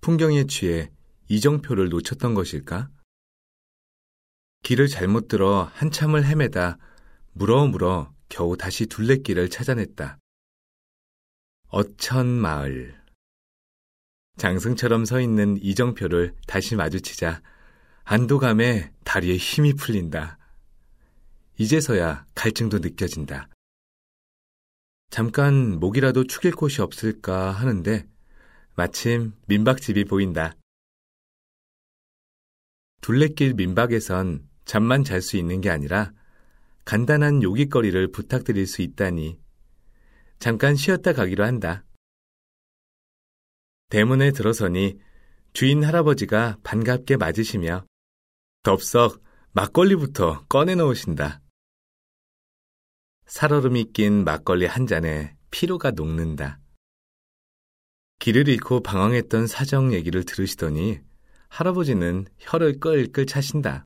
풍경에 취해 이정표를 놓쳤던 것일까? 길을 잘못 들어 한참을 헤매다 물어 겨우 다시 둘레길을 찾아냈다. 어천마을. 장승처럼 서 있는 이정표를 다시 마주치자 안도감에 다리에 힘이 풀린다. 이제서야 갈증도 느껴진다. 잠깐 목이라도 축일 곳이 없을까 하는데 마침 민박집이 보인다. 둘레길 민박에선 잠만 잘 수 있는 게 아니라 간단한 요깃거리를 부탁드릴 수 있다니 잠깐 쉬었다 가기로 한다. 대문에 들어서니 주인 할아버지가 반갑게 맞으시며 덥석 막걸리부터 꺼내놓으신다. 살얼음이 낀 막걸리 한 잔에 피로가 녹는다. 길을 잃고 방황했던 사정 얘기를 들으시더니 할아버지는 혀를 끌끌 차신다.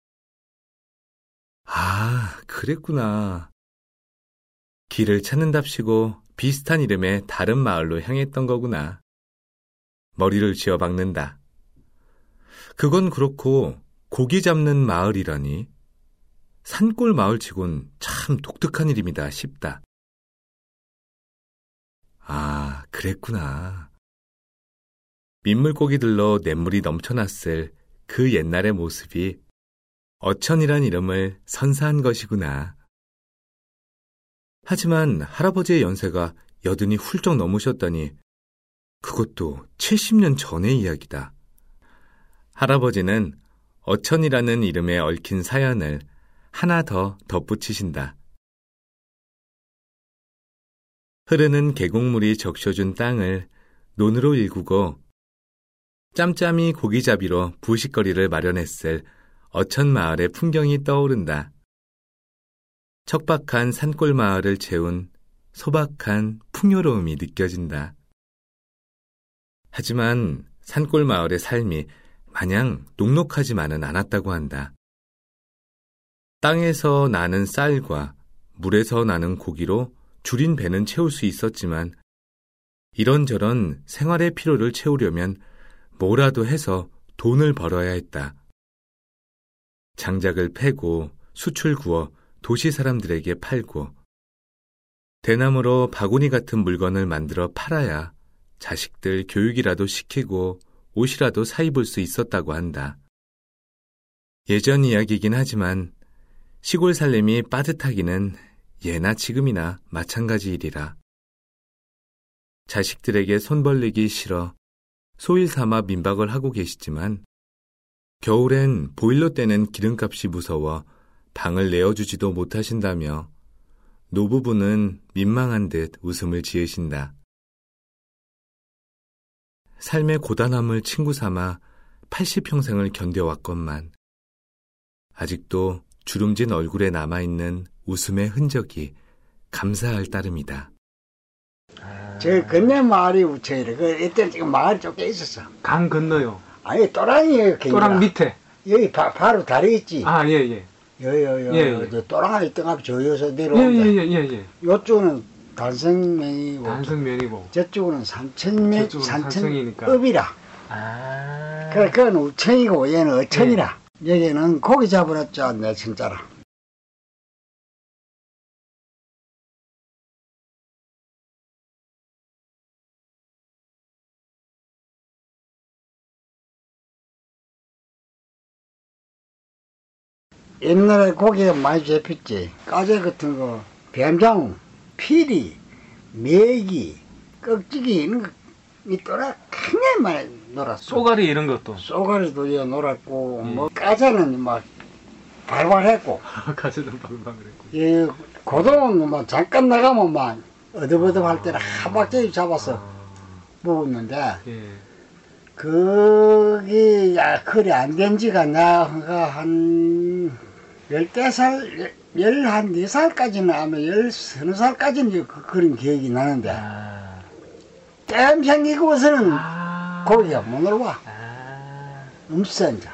아, 그랬구나. 길을 찾는답시고 비슷한 이름의 다른 마을로 향했던 거구나. 머리를 쥐어박는다. 그건 그렇고 고기 잡는 마을이라니. 산골 마을치곤 참 독특한 이름이다 싶다. 아, 그랬구나. 민물고기들로 냇물이 넘쳐났을 그 옛날의 모습이 어천이란 이름을 선사한 것이구나. 하지만 할아버지의 연세가 여든이 훌쩍 넘으셨다니 그것도 70년 전의 이야기다. 할아버지는 어천이라는 이름에 얽힌 사연을 하나 더 덧붙이신다. 흐르는 계곡물이 적셔준 땅을 논으로 일구고 짬짬이 고기잡이로 부식거리를 마련했을 어천마을의 풍경이 떠오른다. 척박한 산골 마을을 채운 소박한 풍요로움이 느껴진다. 하지만 산골 마을의 삶이 마냥 녹록하지만은 않았다고 한다. 땅에서 나는 쌀과 물에서 나는 고기로 줄인 배는 채울 수 있었지만 이런저런 생활의 필요를 채우려면 뭐라도 해서 돈을 벌어야 했다. 장작을 패고 숯을 구워 도시 사람들에게 팔고 대나무로 바구니 같은 물건을 만들어 팔아야 자식들 교육이라도 시키고 옷이라도 사 입을 수 있었다고 한다. 예전 이야기이긴 하지만 시골 살림이 빠듯하기는 예나 지금이나 마찬가지 일이라. 자식들에게 손 벌리기 싫어 소일 삼아 민박을 하고 계시지만 겨울엔 보일러 때는 기름값이 무서워 방을 내어주지도 못하신다며 노부부는 민망한 듯 웃음을 지으신다. 삶의 고단함을 친구 삼아 80평생을 견뎌왔건만 아직도 주름진 얼굴에 남아있는 웃음의 흔적이 감사할 따름이다. 저 건너 마을이 우체이래. 이때 지금 마을 쪽에 있었어. 강 건너요? 아니 또랑이에요. 또랑 밑에? 여기 바로 다리 있지. 아, 예. 여 또랑아 있던 앞 저여서 내려온다. 예. 요쪽은 단성면이고 단성면이고 저쪽은 산천이니까 읍이라. 아. 그래 그건 우천이고 얘는 어천이라. 여기는 고기 잡으러 내 진짜라. 옛날에 고기가 많이 잡혔지. 까제 같은 거, 뱀장, 피리, 메기, 꺽지기 이런 거 있더라. 굉장히 많이 놀았어. 쏘가리 이런 것도. 쏘가리도 이제 놀았고, 뭐 까제는 막 발발했고. 까제는 발발했고. 예, 고등어는 막 잠깐 나가면 막 어드버드 할 때는 한 박자씩 잡아서 먹었는데. 그게 그리 안 된 지가 내가 한 14살, 14살까지는 아마 13살까지는 그런 기억이 나는데 땜 생기고서는 고기가 못 올라와. 없어 이제.